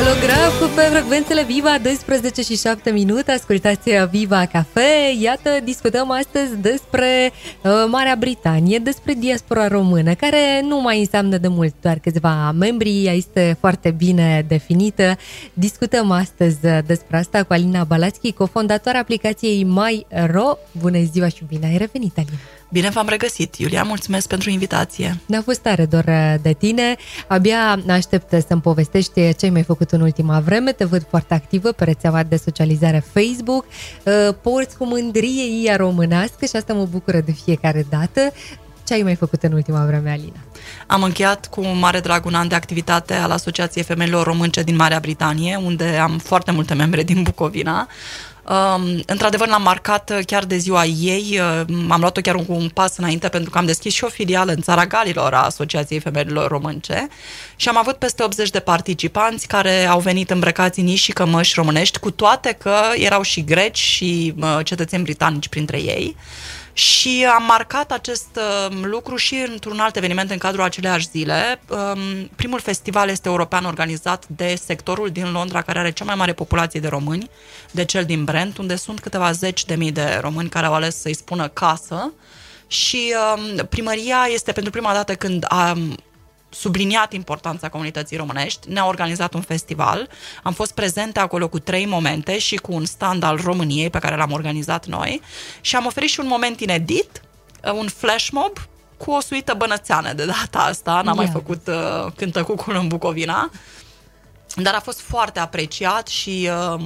Holograf pe frecvențele Viva, 12 și 7 minute, ascultați Viva Cafe. Iată, discutăm astăzi despre Marea Britanie, despre diaspora română, care nu mai înseamnă de mult doar câțiva membri, ea este foarte bine definită. Discutăm astăzi despre asta cu Alina Balațchi, cofondatoarea aplicației MyRo. Bună ziua și bine ai revenit, Alina! Bine v-am regăsit, Iulia, mulțumesc pentru invitație. Ne-a fost tare dor de tine. Abia aștept să-mi povestești ce ai mai făcut în ultima vreme. Te văd foarte activă pe rețeaua de socializare Facebook. Porți cu mândrie IA românească și asta mă bucură de fiecare dată. Ce ai mai făcut în ultima vreme, Alina? Am încheiat cu mare drag un an de activitate al Asociației Femeilor Românce din Marea Britanie, unde am foarte multe membre din Bucovina. Într-adevăr l-am marcat chiar de ziua ei, am luat-o chiar un pas înainte pentru că am deschis și o filială în Țara Galilor a Asociației Femeilor Românce și am avut peste 80 de participanți care au venit îmbrăcați în niși și cămăși românești, cu toate că erau și greci și cetățeni britanici printre ei. Și am marcat acest lucru și într-un alt eveniment în cadrul aceleași zile. Primul festival este european organizat de sectorul din Londra, care are cea mai mare populație de români, de cel din Brent, unde sunt câteva zeci de mii de români care au ales să-i spună casă. Și primăria este pentru prima dată când a subliniat importanța comunității românești, ne-a organizat un festival, am fost prezente acolo cu 3 momente și cu un stand al României pe care l-am organizat noi și am oferit și un moment inedit, un flash mob cu o suită bănățeană de data asta, n-am mai făcut cântăcucul în Bucovina, dar a fost foarte apreciat și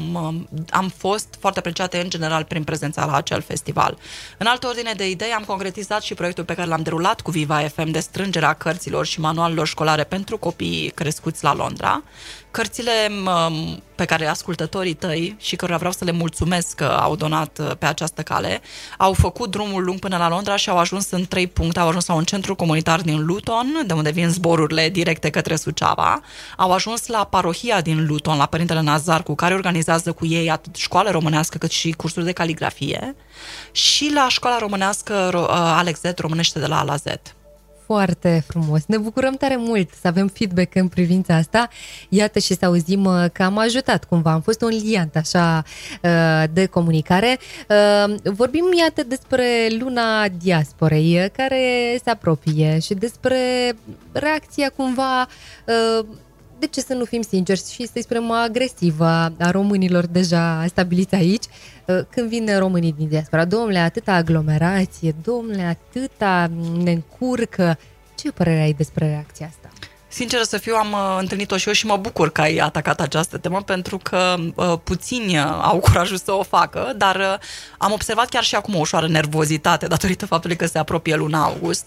am fost foarte apreciate în general prin prezența la acel festival. În altă ordine de idei, am concretizat și proiectul pe care l-am derulat cu Viva FM de strângerea cărților și manualelor școlare pentru copii crescuți la Londra. Cărțile pe care ascultătorii tăi și cărora vreau să le mulțumesc că au donat pe această cale, au făcut drumul lung până la Londra și au ajuns în 3 puncte, au ajuns la un centru comunitar din Luton, de unde vin zborurile directe către Suceava, au ajuns la parohia din Luton, la Părintele Nazar, cu care organizează cu ei atât școală românească cât și cursuri de caligrafie, și la școala românească Alex Z, românește de la A la Z. Foarte frumos. Ne bucurăm tare mult să avem feedback în privința asta. Iată și să auzim că am ajutat cumva. Am fost un liant așa de comunicare. Vorbim, iată, despre luna diasporei care se apropie și despre reacția cumva, de ce să nu fim sinceri și să-i spunem agresivă a românilor deja stabiliți aici, când vin românii din diaspora. Domnule, atâta aglomerație, domnule, atâta ne încurcă. Ce părere ai despre reacția asta? Sincer să fiu, am întâlnit-o și eu și mă bucur că ai atacat această temă, pentru că puțini au curajul să o facă, dar am observat chiar și acum o ușoară nervozitate datorită faptului că se apropie luna august.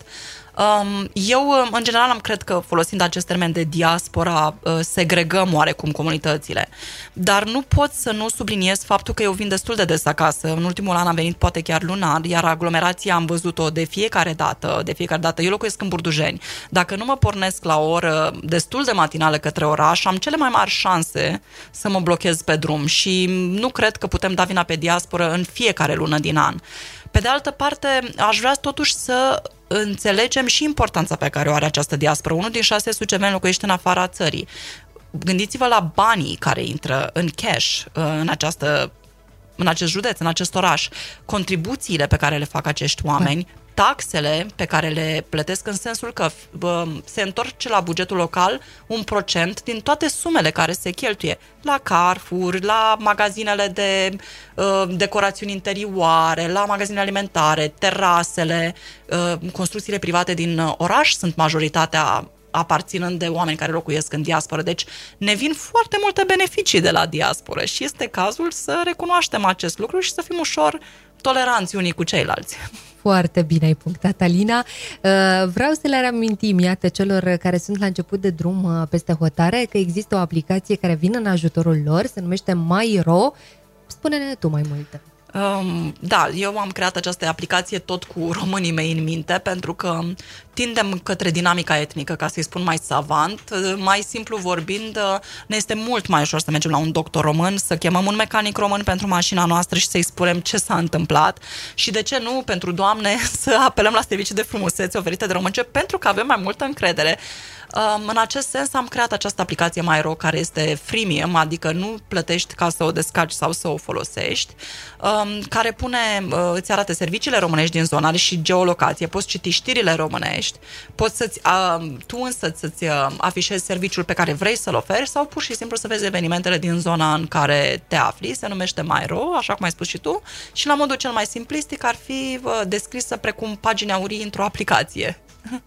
Eu, în general, cred că folosind acest termen de diaspora, segregăm oarecum comunitățile. Dar nu pot să nu subliniez faptul că eu vin destul de des acasă. În ultimul an am venit poate chiar lunar, iar aglomerația am văzut-o de fiecare dată. Eu locuiesc în Burdujeni. Dacă nu mă pornesc la o oră destul de matinală către oraș, am cele mai mari șanse să mă blochez pe drum și nu cred că putem da vina pe diasporă în fiecare lună din an. Pe de altă parte, aș vrea totuși să înțelegem și importanța pe care o are această diasporă. 1 din 6 suceveni locuiește în afara țării. Gândiți-vă la banii care intră în cash în acest județ, în acest oraș, contribuțiile pe care le fac acești oameni, taxele pe care le plătesc, în sensul că se întorce la bugetul local 1% din toate sumele care se cheltuie la Carrefour, la magazinele de decorațiuni interioare, la magazinele alimentare, terasele, construcțiile private din oraș sunt majoritatea aparținând de oameni care locuiesc în diasporă. Deci ne vin foarte multe beneficii de la diasporă și este cazul să recunoaștem acest lucru și să fim ușor toleranți unii cu ceilalți. Foarte bine ai punctat, Alina. Vreau să le reamintim, iată, celor care sunt la început de drum peste hotare, că există o aplicație care vine în ajutorul lor, se numește MyRo. Spune-ne tu mai multe. Da, eu am creat această aplicație tot cu românii mei în minte, pentru că tindem către dinamica etnică, ca să-i spun mai savant. Mai simplu vorbind, ne este mult mai ușor să mergem la un doctor român, să chemăm un mecanic român pentru mașina noastră și să-i spunem ce s-a întâmplat și de ce nu, pentru doamne, să apelăm la servicii de frumusețe oferite de românce, pentru că avem mai multă încredere. În acest sens am creat această aplicație Myro, care este freemium, adică nu plătești ca să o descarci sau să o folosești, care îți arată serviciile românești din zonă, are și geolocație, poți citi știrile românești, poți tu însă să-ți afișezi serviciul pe care vrei să-l oferi sau pur și simplu să vezi evenimentele din zona în care te afli. Se numește Myro, așa cum ai spus și tu, și la modul cel mai simplistic ar fi descrisă precum pagini aurii într-o aplicație.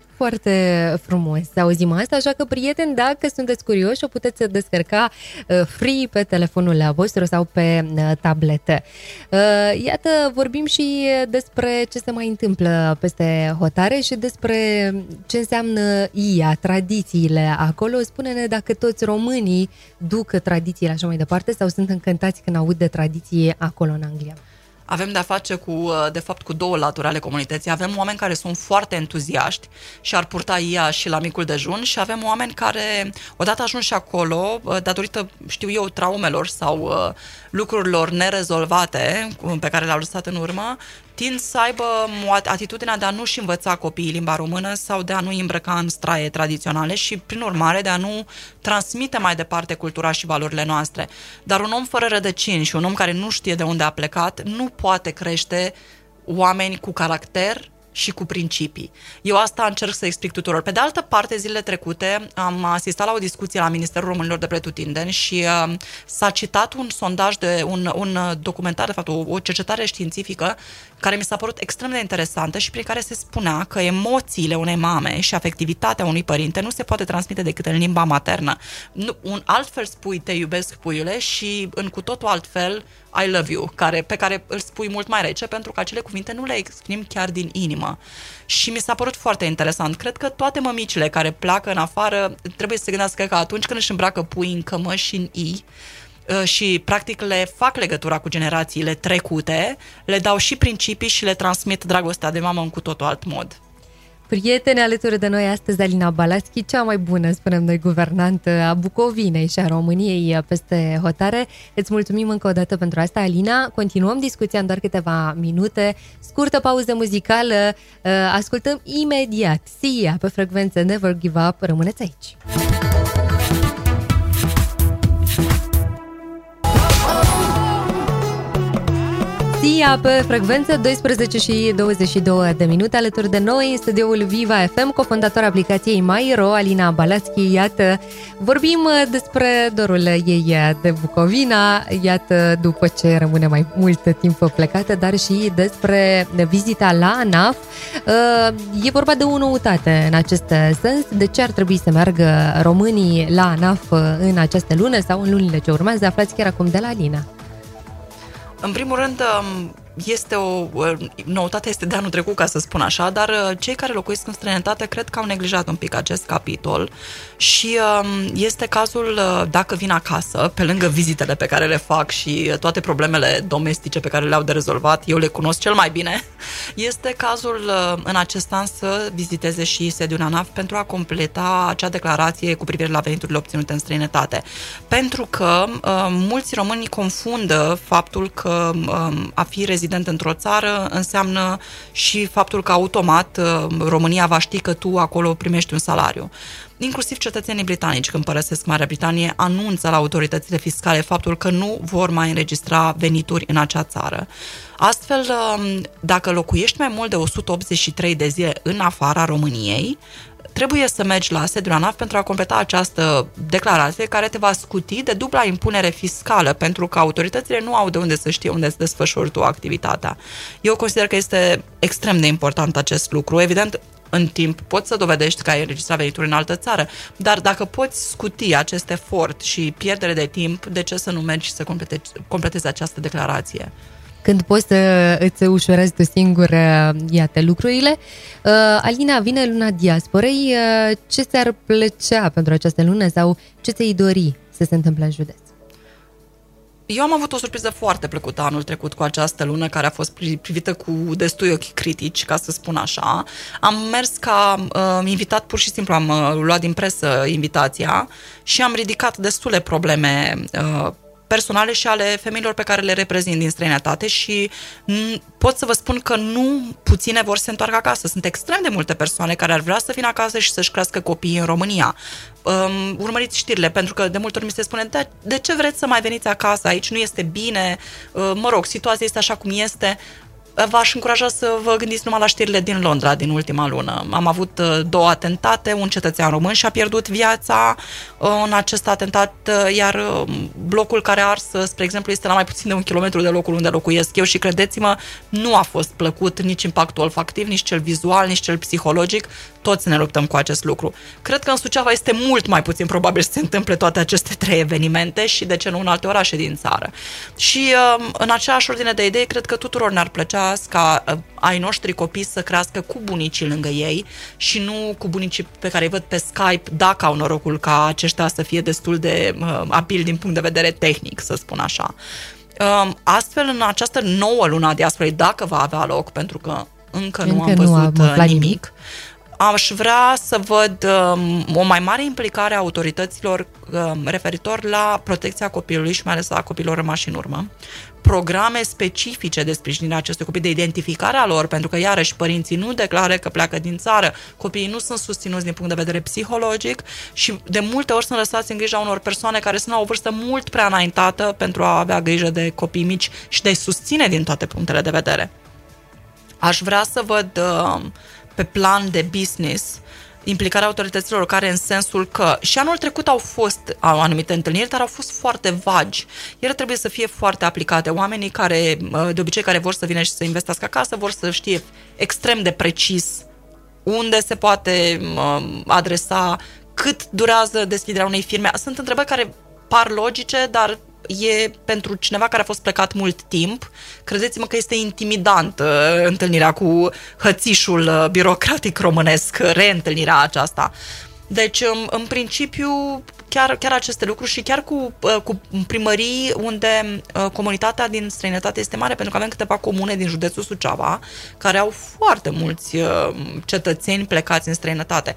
Foarte frumos să auzim asta, așa că, prieteni, dacă sunteți curioși, o puteți descărca free pe telefonul vostru sau pe tabletă. Iată, vorbim și despre ce se mai întâmplă peste hotare și despre ce înseamnă IA, tradițiile acolo. Spune-ne dacă toți românii duc tradițiile așa mai departe sau sunt încântați când aud de tradiții acolo în Anglia. Avem de-a face de fapt cu două laturi ale comunității. Avem oameni care sunt foarte entuziaști și ar purta IA și la micul dejun și avem oameni care, odată ajunși acolo, datorită, știu eu, traumelor sau lucrurilor nerezolvate pe care le-au lăsat în urmă, tind să aibă atitudinea de a nu-și învăța copiii limba română sau de a nu îmbrăca în straie tradiționale și, prin urmare, de a nu transmite mai departe cultura și valorile noastre. Dar un om fără rădăcini și un om care nu știe de unde a plecat nu poate crește oameni cu caracter și cu principii. Eu asta încerc să explic tuturor. Pe de altă parte, zilele trecute am asistat la o discuție la Ministerul Românilor de Pretutindeni și s-a citat un sondaj un documentar, de fapt o cercetare științifică care mi s-a părut extrem de interesantă și prin care se spunea că emoțiile unei mame și afectivitatea unui părinte nu se poate transmite decât în limba maternă. Un altfel spui te iubesc, puiule, și în cu totul altfel I love you, pe care îl spui mult mai rece, pentru că acele cuvinte nu le exprim chiar din inimă. Și mi s-a părut foarte interesant. Cred că toate mămicile care pleacă în afară trebuie să se gândească că atunci când își îmbracă pui în cămăși și în i, și practic le fac legătura cu generațiile trecute, le dau și principii și le transmit dragostea de mamă în cu totul alt mod. Prieteni, alături de noi astăzi Alina Balaschi, cea mai bună, spunem noi, guvernantă a Bucovinei și a României peste hotare. Îți mulțumim încă o dată pentru asta, Alina. Continuăm discuția în doar câteva minute. Scurtă pauză muzicală. Ascultăm imediat Sia pe frecvență Never Give Up. Rămâneți aici. Sia pe frecvență, 12 și 22 de minute, alături de noi în studioul Viva FM, cofondator aplicației Myro, Alina Balaschi. Iată, vorbim despre dorul ei de Bucovina, iată, după ce rămâne mai mult timp plecată, dar și despre vizita la ANAF. E vorba de o noutate în acest sens. De ce ar trebui să meargă românii la ANAF în această lună sau în lunile ce urmează? Aflați chiar acum de la Alina. În primul rând, noutate este de anul trecut, ca să spun așa, dar cei care locuiesc în străinătate cred că au neglijat un pic acest capitol și este cazul, dacă vin acasă, pe lângă vizitele pe care le fac și toate problemele domestice pe care le-au de rezolvat, eu le cunosc cel mai bine, este cazul în acest an să viziteze și sediul ANAF pentru a completa acea declarație cu privire la veniturile obținute în străinătate. Pentru că mulți români confundă faptul că a fi rezident într-o țară înseamnă și faptul că automat România va ști că tu acolo primești un salariu. Inclusiv cetățenii britanici, când părăsesc Marea Britanie, anunță la autoritățile fiscale faptul că nu vor mai înregistra venituri în acea țară. Astfel, dacă locuiești mai mult de 183 de zile în afara României, trebuie să mergi la sediul ANAF pentru a completa această declarație care te va scuti de dubla impunere fiscală, pentru că autoritățile nu au de unde să știe unde îți desfășori tu activitatea. Eu consider că este extrem de important acest lucru. Evident, în timp poți să dovedești că ai înregistrat venituri în altă țară, dar dacă poți scuti acest efort și pierdere de timp, de ce să nu mergi să completezi această declarație? Când poți să îți ușurezi tu singur, iată, lucrurile. Alina, vine luna diasporei. Ce ți-ar plăcea pentru această lună sau ce ți-ai dori să se întâmple în județ? Eu am avut o surpriză foarte plăcută anul trecut cu această lună, care a fost privită cu destui ochi critici, ca să spun așa. Am mers ca invitat, pur și simplu am luat din presă invitația și am ridicat destule probleme personale și ale femeilor pe care le reprezint din străinătate și pot să vă spun că nu puține vor să se întoarcă acasă. Sunt extrem de multe persoane care ar vrea să vină acasă și să-și crească copiii în România. Urmăriți știrile, pentru că de multe ori mi se spune de ce vreți să mai veniți acasă, aici nu este bine, mă rog, situația este așa cum este. V-aș încuraja să vă gândiți numai la știrile din Londra din ultima lună. Am avut 2 atentate, un cetățean român și-a pierdut viața în acest atentat, iar blocul care a ars, spre exemplu, este la mai puțin de 1 kilometru de locul unde locuiesc eu și credeți-mă, nu a fost plăcut nici impactul olfactiv, nici cel vizual, nici cel psihologic. Toți ne luptăm cu acest lucru. Cred că în Suceava este mult mai puțin probabil să se întâmple toate aceste 3 evenimente și de ce nu în alte orașe din țară. Și în aceeași ordine de idei, cred că tuturor ne-ar plăcea ca ai noștri copii să crească cu bunicii lângă ei și nu cu bunicii pe care îi văd pe Skype, dacă au norocul ca aceștia să fie destul de abili din punct de vedere tehnic, să spun așa. Astfel, în această nouă lună a diasporei, dacă va avea loc, pentru că încă nu am văzut nimic, aș vrea să văd o mai mare implicare a autorităților referitor la protecția copilului și mai ales a copiilor rămași în urmă, programe specifice de sprijinire a acestui copii, de identificare a lor, pentru că iarăși părinții nu declară că pleacă din țară, copiii nu sunt susținuți din punct de vedere psihologic și de multe ori sunt lăsați în grija unor persoane care sunt la o vârstă mult prea înaintată pentru a avea grijă de copii mici și de a-i susține din toate punctele de vedere. Aș vrea să văd pe plan de business implicarea autorităților locale în sensul că și anul trecut au fost anumite întâlniri, dar au fost foarte vagi. Ele trebuie să fie foarte aplicate. Oamenii care, de obicei, care vor să vină și să investească acasă, vor să știe extrem de precis unde se poate adresa, cât durează deschiderea unei firme. Sunt întrebări care par logice, dar e pentru cineva care a fost plecat mult timp, credeți-mă că este intimidant întâlnirea cu hățișul birocratic românesc, reîntâlnirea aceasta. Deci, în principiu, chiar aceste lucruri și chiar cu primării unde comunitatea din străinătate este mare, pentru că avem câteva comune din județul Suceava care au foarte mulți cetățeni plecați în străinătate.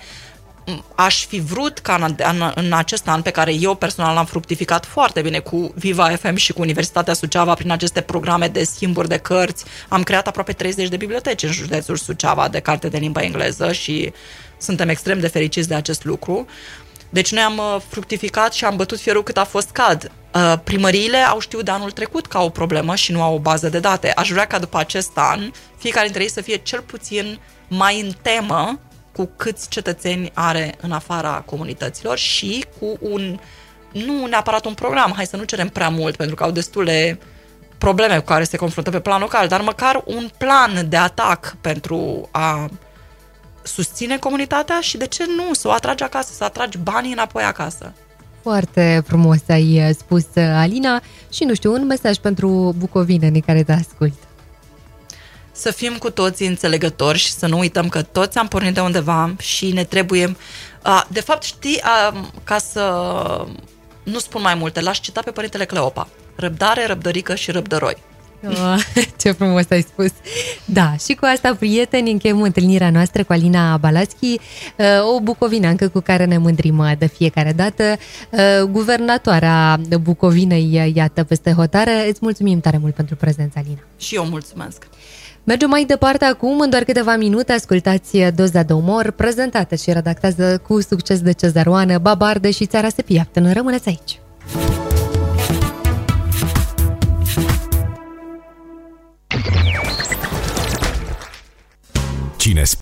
Aș fi vrut ca în acest an pe care eu personal l-am fructificat foarte bine cu Viva FM și cu Universitatea Suceava prin aceste programe de schimburi de cărți, am creat aproape 30 de biblioteci în județul Suceava de carte de limba engleză și suntem extrem de fericiți de acest lucru. Deci noi am fructificat și am bătut fierul cât a fost cald. Primăriile au știut de anul trecut că au o problemă și nu au o bază de date. Aș vrea ca după acest an fiecare dintre ei să fie cel puțin mai în temă cu câți cetățeni are în afara comunităților și cu nu neapărat un program, hai să nu cerem prea mult, pentru că au destule probleme cu care se confruntă pe plan local, dar măcar un plan de atac pentru a susține comunitatea și, de ce nu, să o atragi acasă, să atragi banii înapoi acasă. Foarte frumos ai spus, Alina, și nu știu, un mesaj pentru bucovinenii care te ascultă. Să fim cu toții înțelegători și să nu uităm că toți am pornit de undeva și ne trebuie... De fapt, știi, ca să nu spun mai multe, l-aș cita pe părintele Cleopa. Răbdare, răbdărică și răbdăroi. Ce frumos ai spus! Da, și cu asta, prieteni, încheiem întâlnirea noastră cu Alina Balaschi, o bucovineancă cu care ne mândrim de fiecare dată, guvernatoarea Bucovinei, iată, peste hotare. Îți mulțumim tare mult pentru prezența, Alina. Și eu mulțumesc! Mergem mai departe acum, în doar câteva minute, ascultați Doza de umor, prezentată și redactată cu succes de Cezaroană, Babarde și Țara se piaptă. Rămâneți aici! Cine